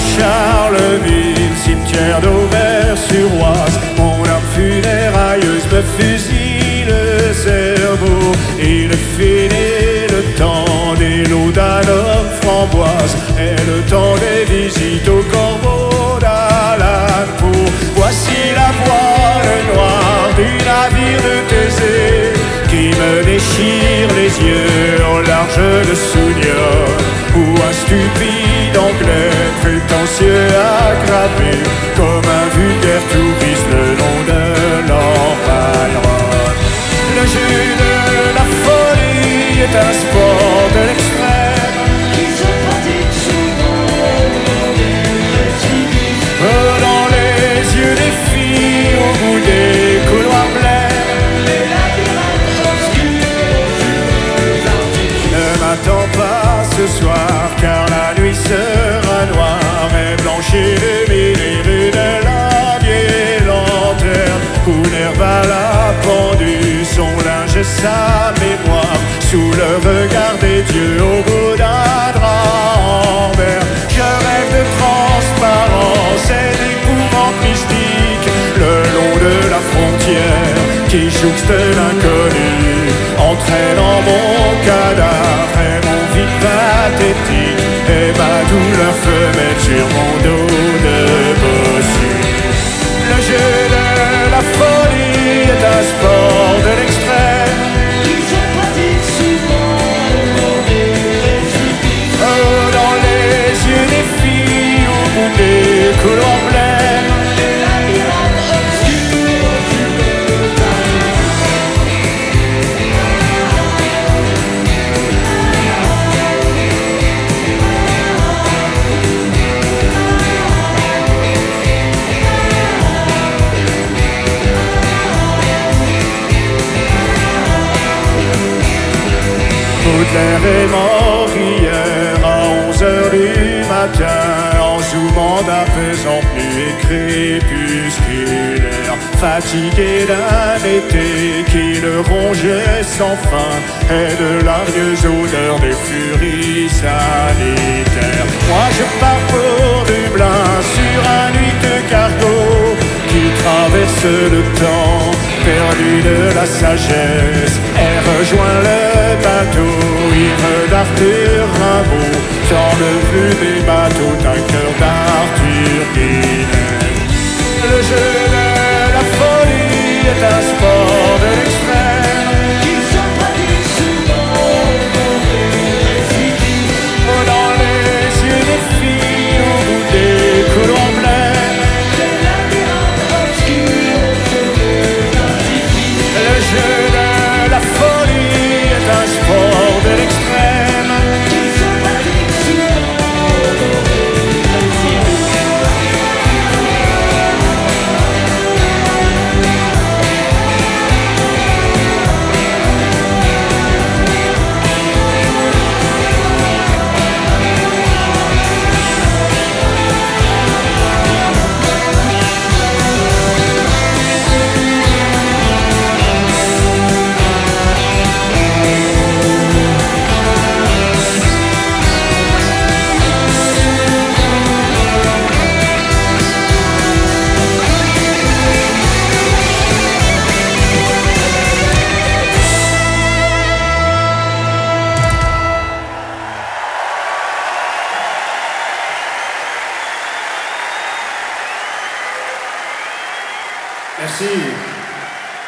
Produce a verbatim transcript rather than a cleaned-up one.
Charleville, cimetière d'Auvers-sur-Oise. Mon âme funérailleuse me fusille le cerveau. Il finit le temps des lots d'Alhomme framboise et le temps des visites au corbeau d'Alan Poe. Voici la voile noire du navire de Thésée qui me déchire les yeux au large de Souniol, où un stupide anglais prétentieux a gravé comme un vulgaire touriste le long de l'Empire. Le jeu de la folie est un sport de l'extrême qui se pratique souvent des civils. Dans les yeux des filles, au bout des couloirs blêmes, Les labyrinthes obscurs aux artifices. ne m'attends pas ce soir, car la nuit sera noire et blanchie de mille et rues de la vieille lanterne, où Nerval a pendu son linge et sa mémoire sous le regard des dieux au bout d'un drap en verre. Je rêve de transparence et d'épouvante mystique le long de la frontière qui jouxte l'inconnu, entraînant mon cadavre et mon vide pathétique et ma douleur femelle sur mon dos de bossu. Le jeu de la folie est un sport de l'extrême Qui se pratique souvent des précipices. Oh, dans les yeux des filles, au bout des couloirs blêmes, Les labyrinthes obscurs aux Baudelaire est mort hier à onze heures du matin, en zoomant d'apaisante nuit crépusculaire, fatigué d'un été qui le rongeait sans fin et de l'hargneuse odeur des furies sanitaires. Moi je pars pour Dublin sur un huiteux cargo qui traverse le temps perdu de la sagesse et rejoint le bateau ivre d'Arthur Rimbaud dans le flux des bateaux d'un cœur d'Arthur Guinness. Le jeu de la folie est un sport de l'extrême qui se pratique souvent des précipices. dans les yeux des filles au bout des couloirs blêmes. Les labyrinthes obscurs aux artifices. Le jeu de la folie est un sport de l'extrême Qui se pratique souvent des précipices. Merci.